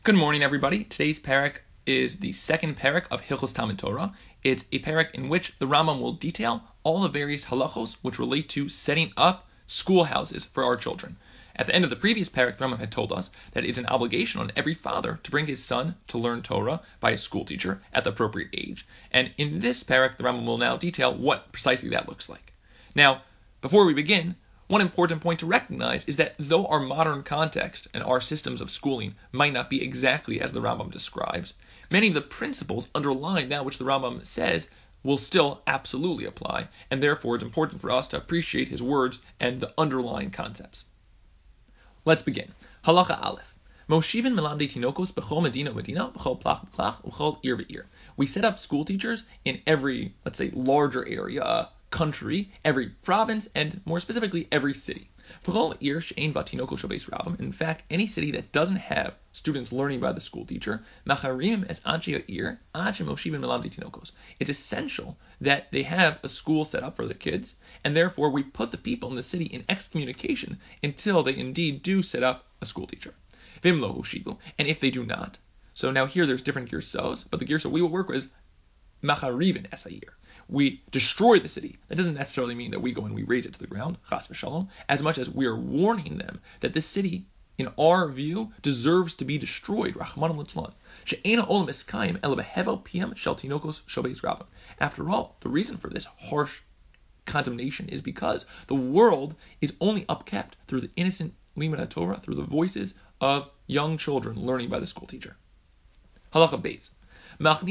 Good morning, everybody. Today's parak is the second parak of Hilchos Talmud Torah. It's a parak in which the Rambam will detail all the various halachos which relate to setting up schoolhouses for our children. At the end of the previous parak, the Rambam had told us that it's an obligation on every father to bring his son to learn Torah by a school teacher at the appropriate age. And in this parak, the Rambam will now detail what precisely that looks like. Now, before we begin, one important point to recognize is that though our modern context and our systems of schooling might not be exactly as the Rambam describes, many of the principles underlying that which the Rambam says will still absolutely apply, and therefore it's important for us to appreciate his words and the underlying concepts. Let's begin. Halacha Aleph. Moshivin melamdei tinokos b'chol medina b'chol plach b'chol ir v'ir. We set up school teachers in every, let's say, larger area, country, every province, and more specifically, every city. In fact, any city that doesn't have students learning by the school teacher, it's essential that they have a school set up for the kids, and therefore we put the people in the city in excommunication until they indeed do set up a school teacher. And if they do not, so now here there's different girsos, but the girsa we will work with is macharivin esayir. We destroy the city. That doesn't necessarily mean that we go and we raze it to the ground, chas v'shalom, as much as we are warning them that this city, in our view, deserves to be destroyed. Rachman litzlan. She'ena olam eskayim ela behevel piyam shel tinokos shobeis rabim. After all, the reason for this harsh condemnation is because the world is only upkept through the innocent limud Torah, through the voices of young children learning by the school teacher. Halacha beis. We bring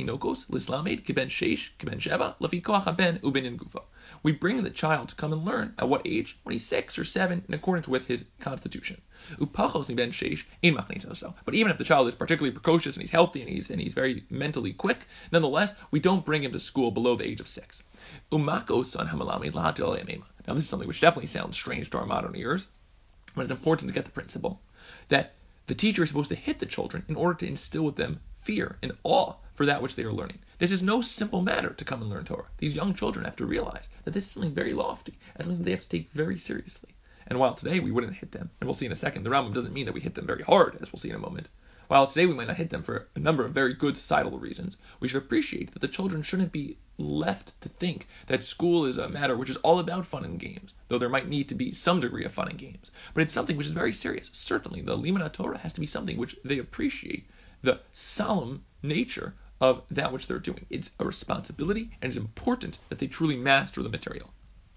the child to come and learn at what age? When he's 6 or 7, in accordance with his constitution. But even if the child is particularly precocious and he's healthy and he's very mentally quick, nonetheless, we don't bring him to school below the age of 6. Now this is something which definitely sounds strange to our modern ears, but it's important to get the principle that the teacher is supposed to hit the children in order to instill with them fear and awe for that which they are learning. This is no simple matter to come and learn Torah. These young children have to realize that this is something very lofty and something they have to take very seriously. And while today we wouldn't hit them, and we'll see in a second, the Rambam doesn't mean that we hit them very hard, as we'll see in a moment. While today we might not hit them for a number of very good societal reasons, we should appreciate that the children shouldn't be left to think that school is a matter which is all about fun and games, though there might need to be some degree of fun and games. But it's something which is very serious. Certainly, the limud Torah has to be something which they appreciate the solemn nature of that which they're doing. It's a responsibility, and it's important that they truly master the material.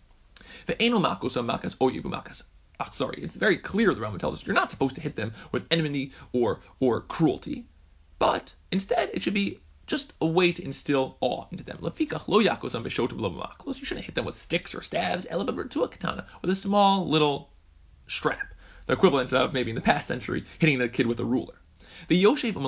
It's very clear, the Rambam tells us, you're not supposed to hit them with enmity or cruelty, but instead it should be just a way to instill awe into them. You shouldn't hit them with sticks or staves, with a small little strap, the equivalent of maybe in the past century hitting the kid with a ruler. And what's the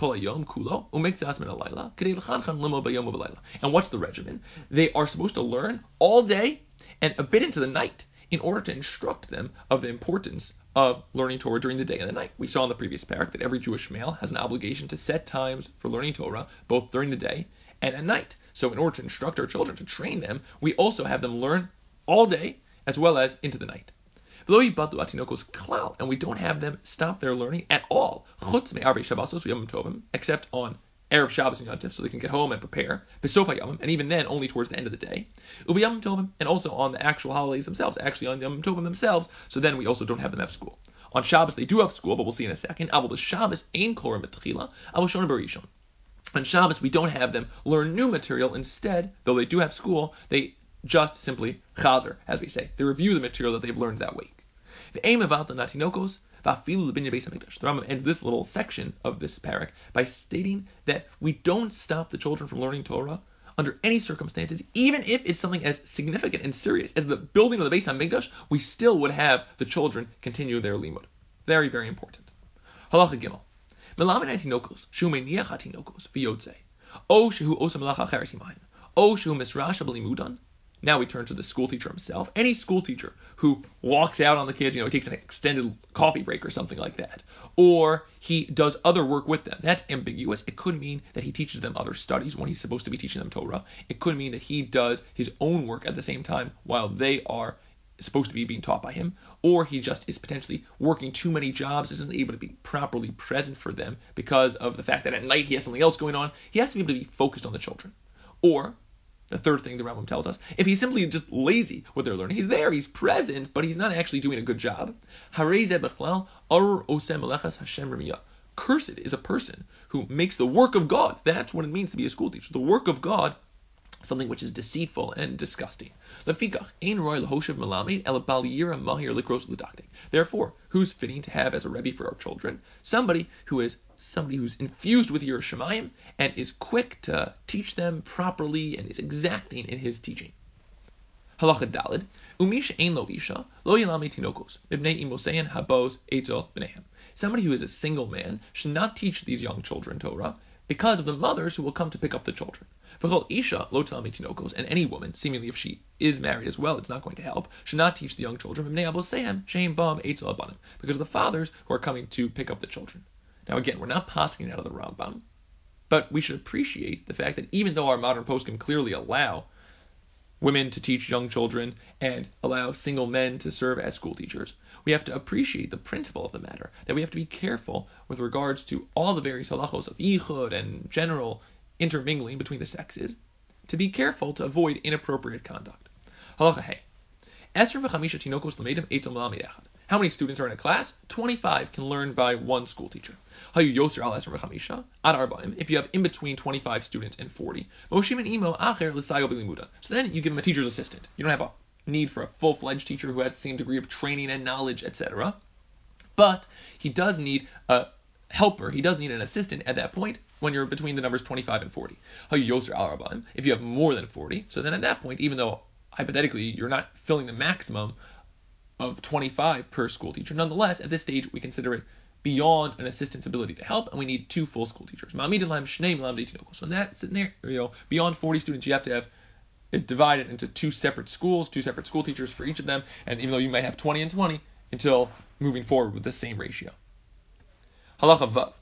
regimen? They are supposed to learn all day and a bit into the night in order to instruct them of the importance of learning Torah during the day and the night. We saw in the previous parak that every Jewish male has an obligation to set times for learning Torah, both during the day and at night. So in order to instruct our children, to train them, we also have them learn all day as well as into the night. And we don't have them stop their learning at all, except on Erev Shabbos and Yom Tov, so they can get home and prepare, and even then only towards the end of the day, and also on the actual holidays themselves, actually on Yom Tovim themselves, so then we also don't have them have school. On Shabbos they do have school, but we'll see in a second. On Shabbos we don't have them learn new material. Instead, though they do have school, they just simply chazer, as we say. They review the material that they've learned that week. The Rambam ends this little section of this parak by stating that we don't stop the children from learning Torah under any circumstances, even if it's something as significant and serious as the building of the Beis HaMikdash, we still would have the children continue their limud. Very, very important. Halacha Gimel. Melamed hatinokos shu meniach hatinokos v'yotzei, o shehu osa melacha acheres imahen, o shehu misrasha b'limudan. Now we turn to the school teacher himself. Any school teacher who walks out on the kids, he takes an extended coffee break or something like that, or he does other work with them. That's ambiguous. It could mean that he teaches them other studies when he's supposed to be teaching them Torah. It could mean that he does his own work at the same time while they are supposed to be being taught by him, or he just is potentially working too many jobs, isn't able to be properly present for them because of the fact that at night he has something else going on. He has to be able to be focused on the children. Or the third thing the Rambam tells us, if he's simply just lazy with their learning, he's there, he's present, but he's not actually doing a good job. Cursed is a person who makes the work of God. That's what it means to be a school teacher. The work of God, something which is deceitful and disgusting. Therefore, who's fitting to have as a Rebbe for our children? Somebody who's infused with Yiras Shamayim and is quick to teach them properly and is exacting in his teaching. Halacha Daled, Umish ein lo isha, lo yilame tinokos, mibnei imosein habos etzel b'nehem. Somebody who is a single man should not teach these young children Torah because of the mothers who will come to pick up the children. V'chol isha lo tilame tinokos, and any woman, seemingly if she is married as well, it's not going to help, should not teach the young children mibnei abosehem sheim bam etzel abanim, because of the fathers who are coming to pick up the children. Now again, we're not passing out of the Rambam, but we should appreciate the fact that even though our modern poskim clearly allow women to teach young children and allow single men to serve as school teachers, we have to appreciate the principle of the matter, that we have to be careful with regards to all the various halachos of yichud and general intermingling between the sexes, to be careful to avoid inappropriate conduct. Halacha Hey. How many students are in a class? 25 can learn by one school teacher. If you have in between 25 students and 40, so then you give him a teacher's assistant. You don't have a need for a full-fledged teacher who has the same degree of training and knowledge, etc. But he does need a helper. He does need an assistant at that point when you're between the numbers 25 and 40. If you have more than 40, so then at that point, even though hypothetically you're not filling the maximum of 25 per school teacher, nonetheless, at this stage we consider it beyond an assistant's ability to help, and we need two full school teachers. So in that scenario, beyond 40 students, you have to have it divided into two separate school teachers for each of them, and even though you might have 20 and 20, until moving forward with the same ratio. Halacha Vav.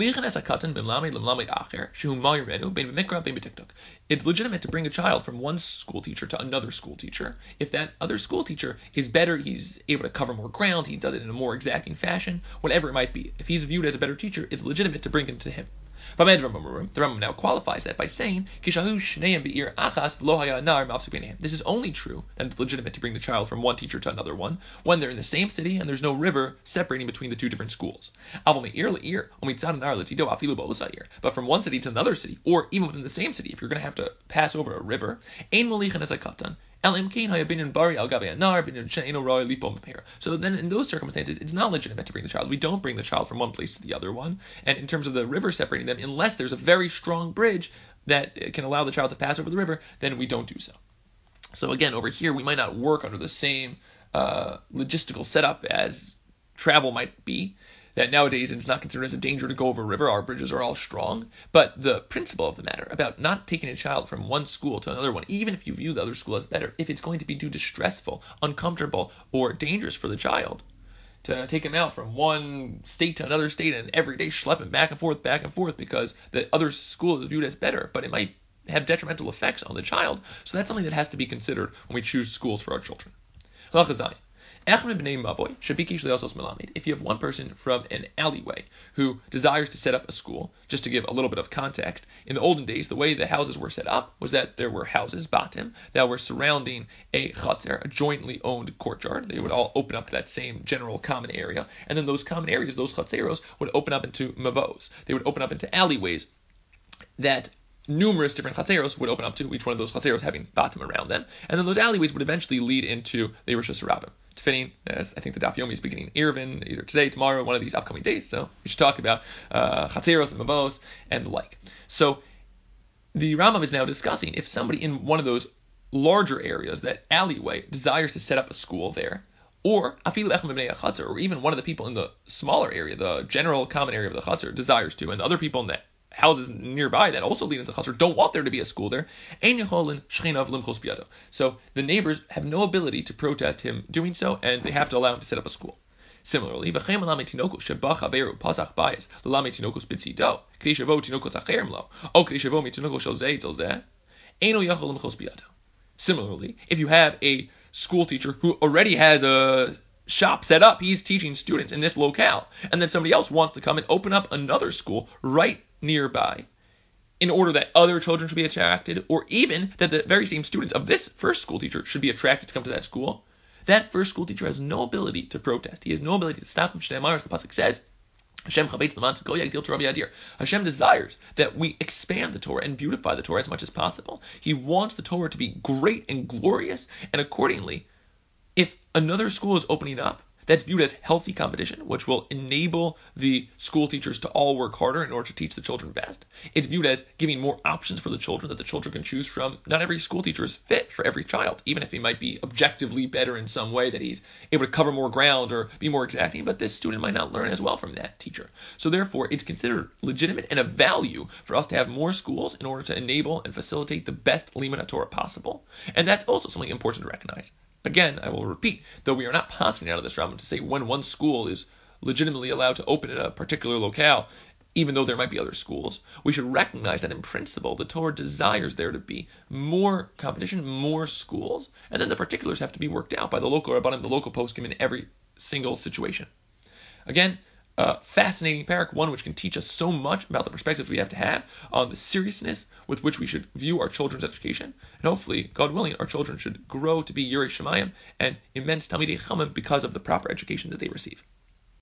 It's legitimate to bring a child from one school teacher to another school teacher if that other school teacher is better, he's able to cover more ground, he does it in a more exacting fashion, whatever it might be. If he's viewed as a better teacher, it's legitimate to bring him to him. The Rambam now qualifies that by saying, this is only true that it's legitimate to bring the child from one teacher to another one when they're in the same city and there's no river separating between the two different schools. But from one city to another city, or even within the same city, if you're going to have to pass over a river, so then in those circumstances, it's not legitimate to bring the child. We don't bring the child from one place to the other one. And in terms of the river separating them, unless there's a very strong bridge that can allow the child to pass over the river, then we don't do so. So again, over here, we might not work under the same logistical setup as travel might be, that nowadays it's not considered as a danger to go over a river. Our bridges are all strong. But the principle of the matter about not taking a child from one school to another one, even if you view the other school as better, if it's going to be too distressful, uncomfortable, or dangerous for the child, to take him out from one state to another state and every day schlep him back and forth because the other school is viewed as better, but it might have detrimental effects on the child. So that's something that has to be considered when we choose schools for our children. If you have one person from an alleyway who desires to set up a school, just to give a little bit of context, in the olden days, the way the houses were set up was that there were houses, batim, that were surrounding a chatzer, a jointly owned courtyard. They would all open up to that same general common area, and then those common areas, those chatzeros, would open up into mavos. They would open up into alleyways that numerous different chatzeros would open up to, each one of those chatzeros having batim around them, and then those alleyways would eventually lead into the Rosh Hashanah. Fitting, as I think the Daf Yomi is beginning Eruvin either today, tomorrow, one of these upcoming days. So we should talk about chatzeros and mavos and the like. So the Rambam is now discussing if somebody in one of those larger areas, that alleyway, desires to set up a school there, or or even one of the people in the smaller area, the general common area of the chatzer, desires to, and the other people in that houses nearby that also lead into the chatzer don't want there to be a school there. So the neighbors have no ability to protest him doing so, and they have to allow him to set up a school. Similarly, Similarly, if you have a school teacher who already has a shop set up. He's teaching students in this locale. And then somebody else wants to come and open up another school right nearby in order that other children should be attracted, or even that the very same students of this first school teacher should be attracted to come to that school. That first school teacher has no ability to protest. He has no ability to stop him. As the pasuk says, Hashem desires that we expand the Torah and beautify the Torah as much as possible. He wants the Torah to be great and glorious, and accordingly, if another school is opening up, that's viewed as healthy competition, which will enable the school teachers to all work harder in order to teach the children best. It's viewed as giving more options for the children that the children can choose from. Not every school teacher is fit for every child, even if he might be objectively better in some way, that he's able to cover more ground or be more exacting, but this student might not learn as well from that teacher. So therefore, it's considered legitimate and a value for us to have more schools in order to enable and facilitate the best limud Torah possible. And that's also something important to recognize. Again, I will repeat, though we are not passing out of this Rambam to say when one school is legitimately allowed to open in a particular locale, even though there might be other schools, we should recognize that in principle, the Torah desires there to be more competition, more schools, and then the particulars have to be worked out by the local rabbanim, the local poskim in every single situation. Again, fascinating parak, one which can teach us so much about the perspectives we have to have on the seriousness with which we should view our children's education. And hopefully, God willing, our children should grow to be Yirei Shemayim and immense Talmidei Chachamim because of the proper education that they receive.